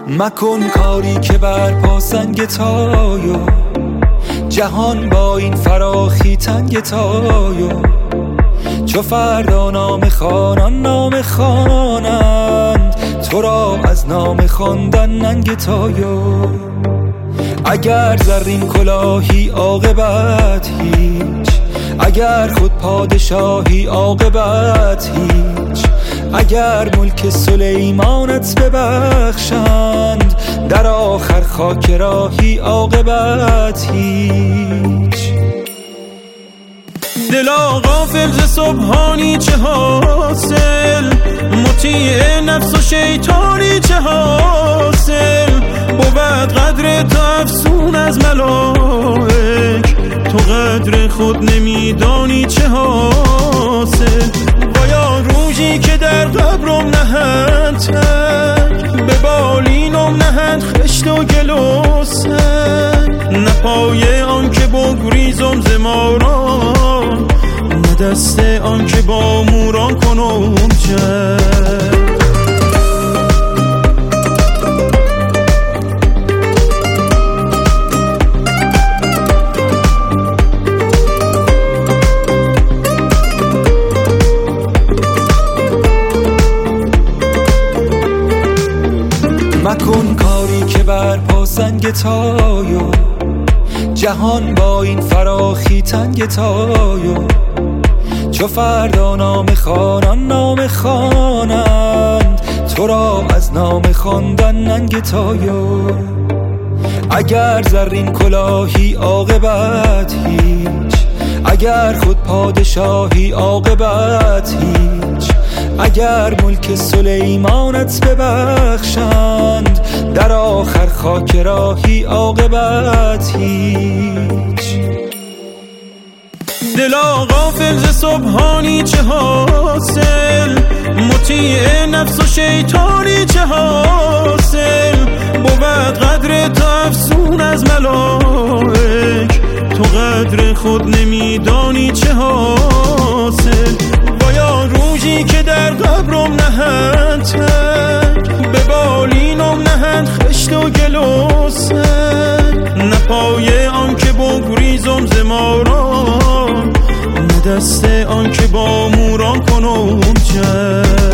مکن کاری که بر پاسنگ تایو، جهان با این فراخی تنگ تایو. چو فردا نام خوانان نام خوانند، تو را از نام خواندن ننگ تایو. اگر زرین کلاهی عاقبت هیچ، اگر خود پادشاهی عاقبت هیچ. اگر ملک سلیمانت ببخشند، در آخر خاک راهی عاقبت هیچ. دلا غافل ز سبحانی چه حاصل، مطیع نفس و شیطانی چه حاصل. بود قدر تو افسون از ملائک، تو قدر خود نمیدانی چه حاصل. بایا روزی که در قبرم نهند تک، به بالینم نهند خشت و گل و سنگ. نه پای آن که بگریزم ز ماران، نه دست آن که با موران کنم جنگ. مکن کاری که بر پاسنگ تایو، جهان با این فراخی تنگ تایو. چو فردا نام خوانان نام خوانند، تو را از نام خواندن ننگ تایو. اگر زرین کلاهی عاقبت هیچ، اگر خود پادشاهی عاقبت هیچ. اگر ملک سلیمانت ببخشند، در آخر خاک راهی عاقبت هیچ. دلا غافل ز سبحانی چه حاصل، مطیع نفس و شیطانی چه حاصل. بود قدر تو افسون از ملائک، تو قدر خود نمیدانی چه حاصل. بایا روزی که در قبرم نهند تک، به بالینم نهند خشت و گل و سنگ. نه پای آن که بگریزم ز ماران، نه دست آن که با موران کنم جنگ.